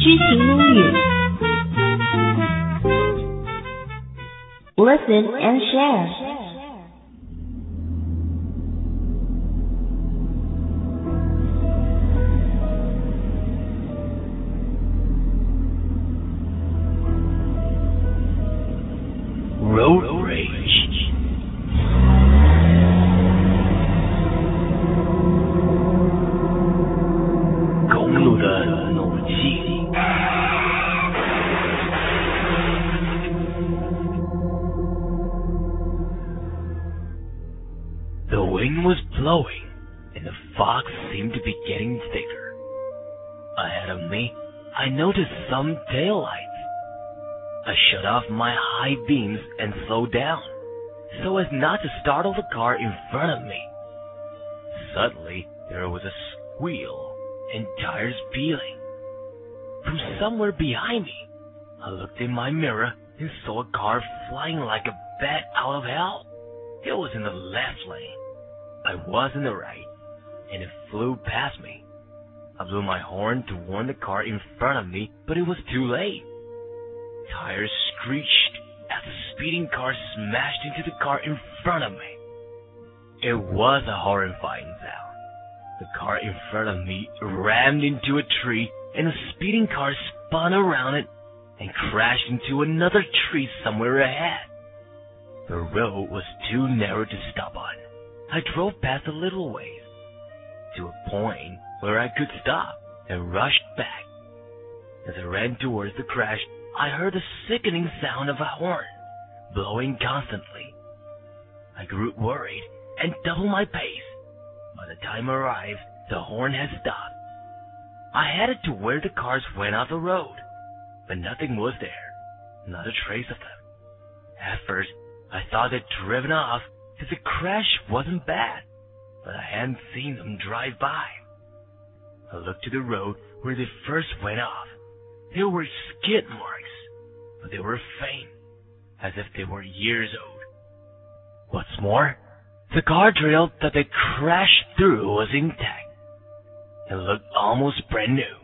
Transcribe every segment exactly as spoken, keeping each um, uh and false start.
知行母语 Listen and share. Road rage.公路的怒气。The wind was blowing, and the fog seemed to be getting thicker. Ahead of me, I noticed some taillights. I shut off my high beams and slowed down, so as not to startle the car in front of me. Suddenly, there was a squeal and tires peeling. From somewhere behind me, I looked in my mirror and saw a car flying like a bat out of hell. It was in the left lane. I was in the right, and it flew past me. I blew my horn to warn the car in front of me, but it was too late. Tires screeched as the speeding car smashed into the car in front of me. It was a horrifying sound. The car in front of me rammed into a tree, and the speeding car spun around it and crashed into another tree somewhere ahead. The road was too narrow to stop on. I drove past a little ways, to a point where I could stop, and rushed back. As I ran towards the crash, I heard the sickening sound of a horn, blowing constantly. I grew worried and doubled my pace. By the time I arrived, the horn had stopped. I headed to where the cars went off the road, but nothing was there, not a trace of them. At first, I thought they'd driven off because the crash wasn't bad, but I hadn't seen them drive by. I looked to the road where they first went off. There were skid marks, but they were faint, as if they were years old. What's more, the guardrail that they crashed through was intact. It looked almost brand new.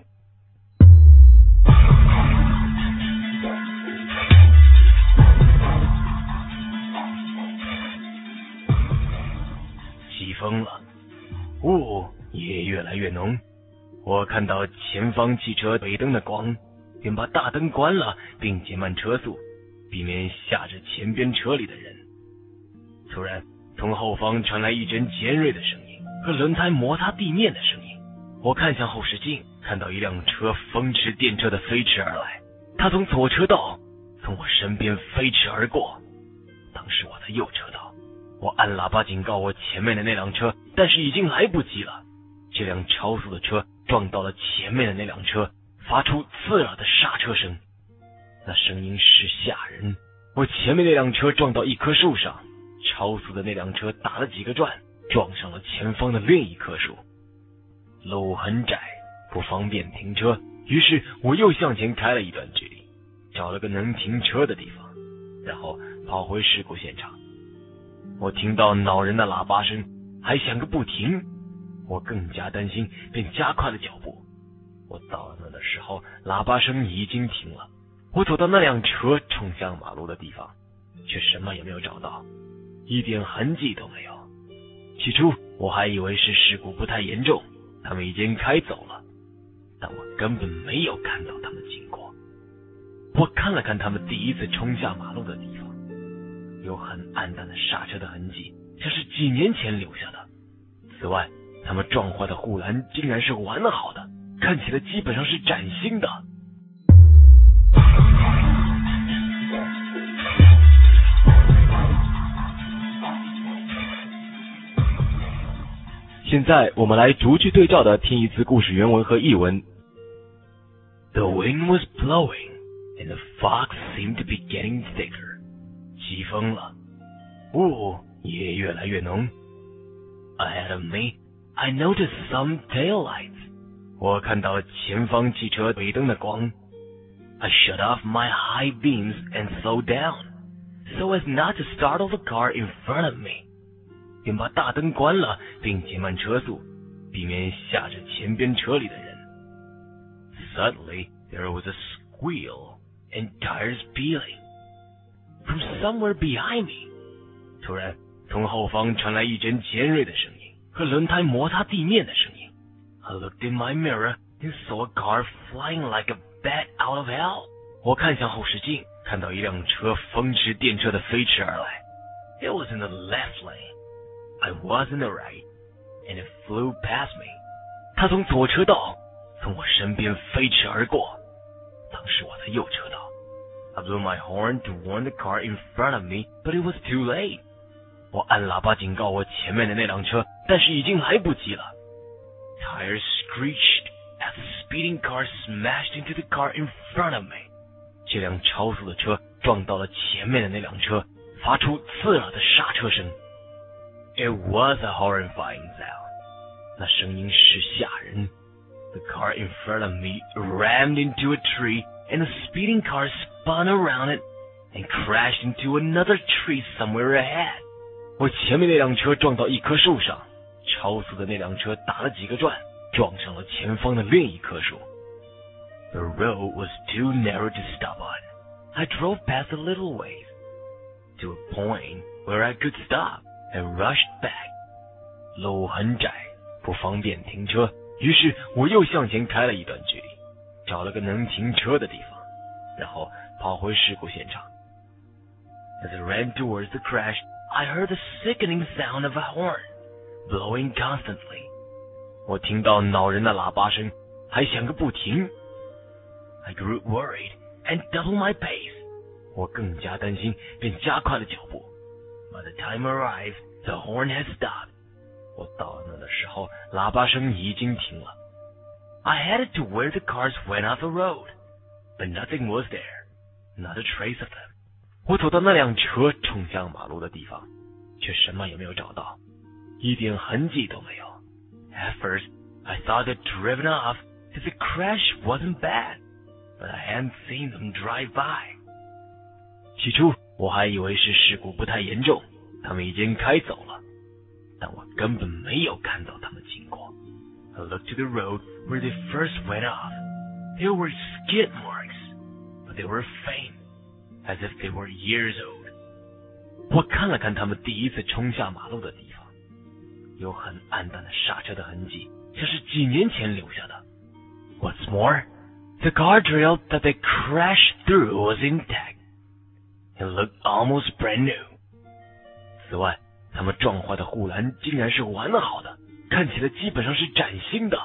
起风了，雾也越来越浓。我看到前方汽车尾灯的光，便把大灯关了，并减慢车速，避免吓着前边车里的人。突然，从后方传来一阵尖锐的声音和轮胎摩擦地面的声音。我看向后视镜，看到一辆车风驰电掣地飞驰而来，它从左车道从我身边飞驰而过。当时我在右车道，我按喇叭警告我前面的那辆车，但是已经来不及了。这辆超速的车撞到了前面的那辆车，发出刺耳的刹车声，那声音是吓人。我前面那辆车撞到一棵树上，超速的那辆车打了几个转，撞上了前方的另一棵树。路很窄，不方便停车，于是我又向前开了一段距离，找了个能停车的地方，然后跑回事故现场。我听到恼人的喇叭声，还响个不停，我更加担心，便加快了脚步。我到了那的时候，喇叭声已经停了。我走到那辆车冲向马路的地方，却什么也没有找到，一点痕迹都没有。起初我还以为是事故不太严重，他们已经开走了，但我根本没有看到他们经过。我看了看他们第一次冲下马路的地方，有很暗淡的刹车的痕迹，像是几年前留下的。此外，他们撞坏的护栏竟然是完好的，看起来基本上是崭新的。现在我们来逐句对照的听一次故事原文和译文。The wind was blowing, and the fog seemed to be getting thicker. 起风了，雾也越来越浓。Ahead of me, I noticed some taillights. 我看到前方汽车尾灯的光。I shut off my high beams and slowed down, so as not to startle the car in front of me. 便把大灯关了，并减慢车速，避免吓着前边车里的人。Suddenly, There was a squeal and tires peeling. From somewhere behind me, 突然从后方传来一阵尖锐的声音和轮胎摩擦地面的声音。I looked in my mirror and saw a car flying like a bat out of hell. 我看向后视镜，看到一辆车风驰电掣地飞驰而来。It was in the left lane. I was in the right, and it flew past me. 它从左车道从我身边飞驰而过，当时我在右车道。I blew my horn to warn the car in front of me, but it was too late. 我按喇叭警告我前面的那辆车，但是已经来不及了。Tires screeched as the speeding car smashed into the car in front of me. 这辆超速的车撞到了前面的那辆车，发出刺耳的刹车声。It was a horrifying sound. 那声音是吓人。The car in front of me rammed into a tree, and the speeding car spun around it and crashed into another tree somewhere ahead. 我前面那辆车撞到一棵树上，超速的那辆车打了几个转，撞上了前方的另一棵树。The road was too narrow to stop on. I drove past a little ways, to a point where I could stop and rushed back. 路很窄，不方便停车，于是我又向前开了一段距离，找了个能停车的地方，然后跑回事故现场。As I ran towards the crash, I heard the sickening sound of a horn, blowing constantly. 我听到恼人的喇叭声，还响个不停。I grew worried and doubled my pace. 我更加担心，便加快了脚步。By the time I arrived, the horn had stopped. 我到了那的时候，喇叭声已经停了。I headed to where the cars went off the road, but nothing was there, not a trace of them. 我走到那辆车冲向马路的地方，却什么也没有找到，一点痕迹都没有。At first, I thought they'd driven off, that the crash wasn't bad, but I hadn't seen them drive by. 起初，我还以为是事故不太严重，他们已经开走了，但我根本没有看到他们经过。I looked to the road where they first went off. There were skid marks, but they were faint, as if they were years old. 我看了看他们第一次冲下马路的地方，有很暗淡的刹车的痕迹，像是几年前留下的。What's more, the guardrail that they crashed through was intact. It looked almost brand new. 此外，他们撞坏的护栏竟然是完好的，看起来基本上是崭新的。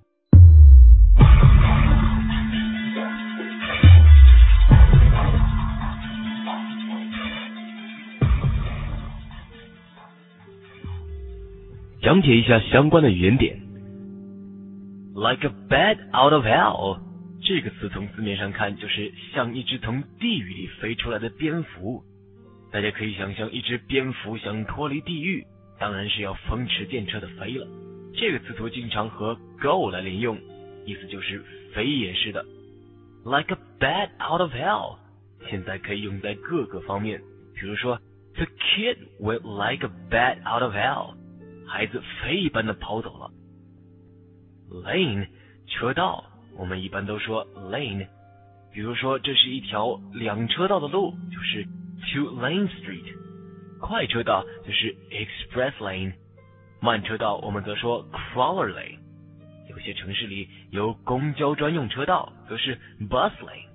讲解一下相关的语言点。Like a bat out of hell， 这个词从字面上看就是像一只从地狱里飞出来的蝙蝠。大家可以想象一只蝙蝠想脱离地狱，当然是要风驰电掣的飞了。这个词组经常和 go 来连用，意思就是飞也是的。Like a bat out of hell， 现在可以用在各个方面，比如说 The kid went like a bat out of hell， 孩子飞一般的跑走了。Lane， 车道，我们一般都说 lane， 比如说这是一条两车道的路，就是 two lane street。 快车道就是 express lane， 慢车道我们则说 crawler lane。 有些城市里有公交专用车道，则是 bus lane。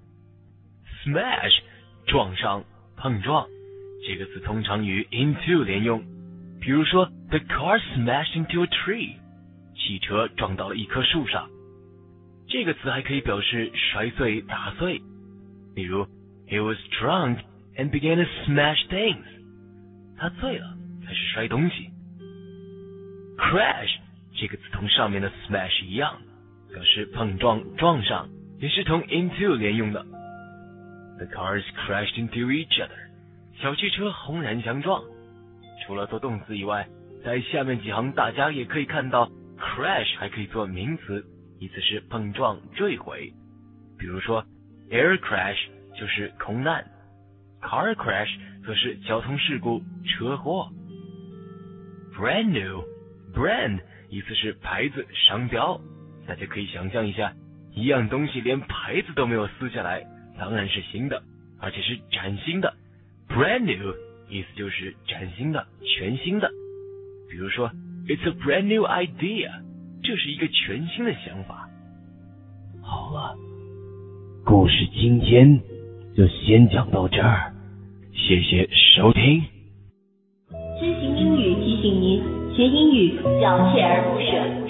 Smash， 撞上碰撞，这个词通常与 into 连用，比如说 The car smashed into a tree， 汽车撞到了一棵树上。这个词还可以表示摔碎打碎，例如 He was drunk and began to smash things， 他醉了开始摔东西。 Crash 这个词同上面的 smash 一样，表示碰撞撞上，也是同 into 连用的。 The cars crashed into each other， 小汽车轰然相撞。除了做动词以外，在下面几行大家也可以看到 crash 还可以做名词，意思是碰撞坠毁。比如说 air crash 就是空难， car crash 则是交通事故车祸。 brand new， brand 意思是牌子商标，大家可以想象一下， 一样东西连牌子都没有撕下来，当然是新的，而且是崭新的。 brand new 意思就是崭新的，全新的。比如说 It's a brand new idea， 这是一个全新的想法。好了，故事今天就先讲到这儿，谢谢收听。 知行英语提醒您，学英语要锲而不舍。